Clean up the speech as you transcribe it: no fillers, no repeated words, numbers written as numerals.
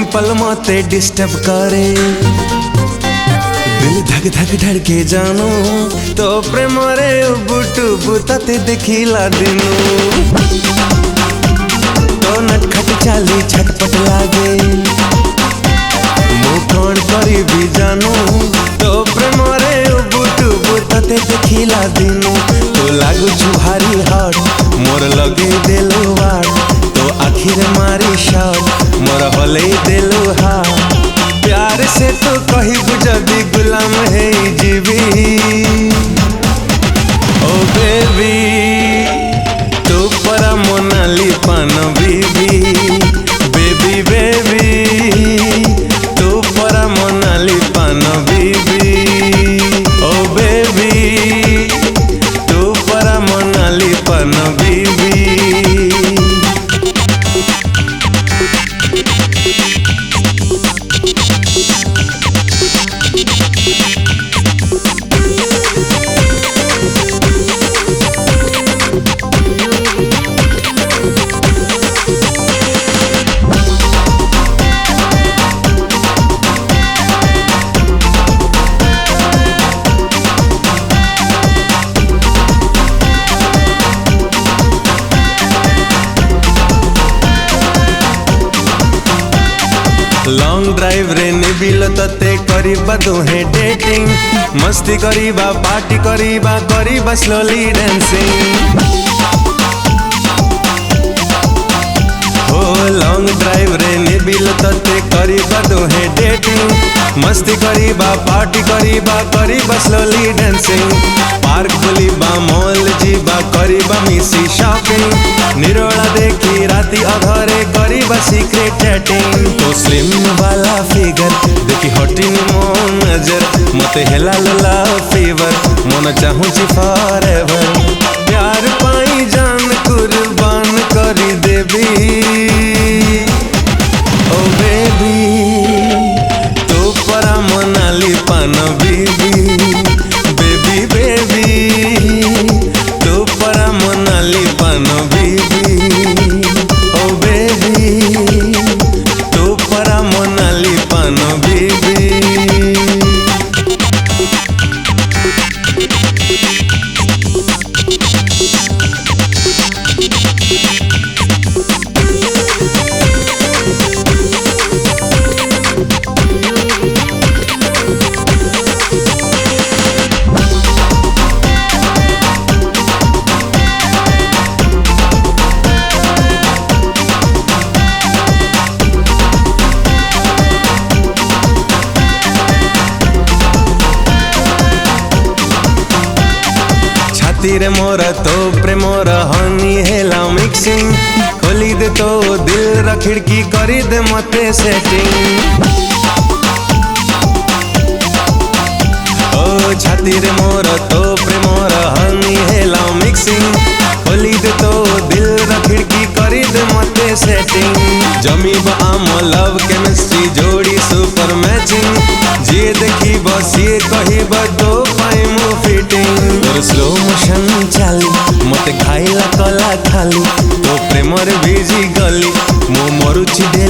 पल मते डिस्टर्ब करे दिल धक धक धड़के जानो तो प्रेम रे बुटु बुताते देखिला दिनु तो नटखट चाली छटपट लागे मु कौन करी भी जानो तो प्रेम रे बुटु बुताते देखिला दिनु तो लागु छु भारी हट मोर लगे देलो वाट तो आखिर मारी शॉट मोर हले देलो हाथ प्यार से तो कही जदी गुलाम है जीवी ओ बेबी तू परा मोनाली पान बीबी बेबी बेबी तू परा मोनाली पान बीबी ओ बेबी तू परा मोनाली पान बीबी लॉन्ग ड्राइव रे निबिल तते करिबा दोहे डेटिंग मस्ती करिबा पार्टी करिबा स्लोली डांसिंग हो लॉन्ग ड्राइव रे निबिल तते करिबा दोहे डेटिंग मस्ती करिबा पार्टी करिबा स्लोली डांसिंग पार्क बुलिबा मॉल जीबा करिबा मिसी शॉपिंग निरोला देखी राती अधरे करिबा सीक्रेट चैटिंग तो स्लिम वाला फिगर देखी हटिन मो नजर मते हेला लला फीवर मन चाहूची फॉरएवर प्यार पाई जान कुर्बान करी देबी ओ बेबी तो परा मोनाली पान बीबी बेबी बेबी तो परा मोनाली पान बीबी ओ बेबी तो परा मोनाली पान बीबी तीरे मोर तो प्रेमोर हनी हेला मिक्सिंग खोली दे तो दिल रा खिड़की करी दे मते सेटिंग ओ छाती रे मोर तो प्रेमोर हनी हेला मिक्सिंग खोली दे तो दिल रा खिड़की करी दे मते सेटिंग जमीब आम लव केमिस्ट्री जोड़ी सुपर मैचिंग जे देखी बस ये कही दो पाई मु फिटिंग तोर स्लो मोशन चाली मते खाइला कला खाली तो प्रेमर बीजी गली मो मरुची